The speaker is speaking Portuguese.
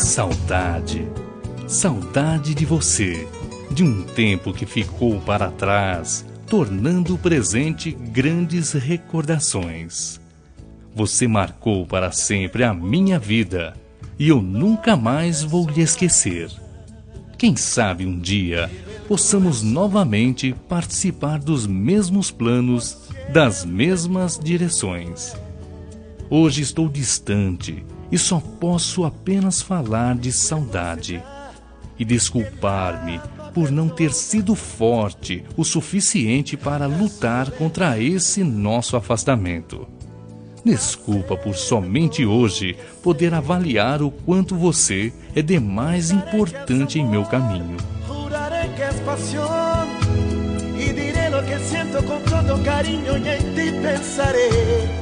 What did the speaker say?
saudade! Saudade de você, de um tempo que ficou para trás, tornando o presente grandes recordações. Você marcou para sempre a minha vida e eu nunca mais vou lhe esquecer. Quem sabe um dia possamos novamente participar dos mesmos planos, das mesmas direções. Hoje estou distante e só posso apenas falar de saudade e desculpar-me por não ter sido forte o suficiente para lutar contra esse nosso afastamento. Desculpa por somente hoje poder avaliar o quanto você é demais importante em meu caminho. Juraré que es pasión y diré lo que siento con todo cariño y en ti pensaré.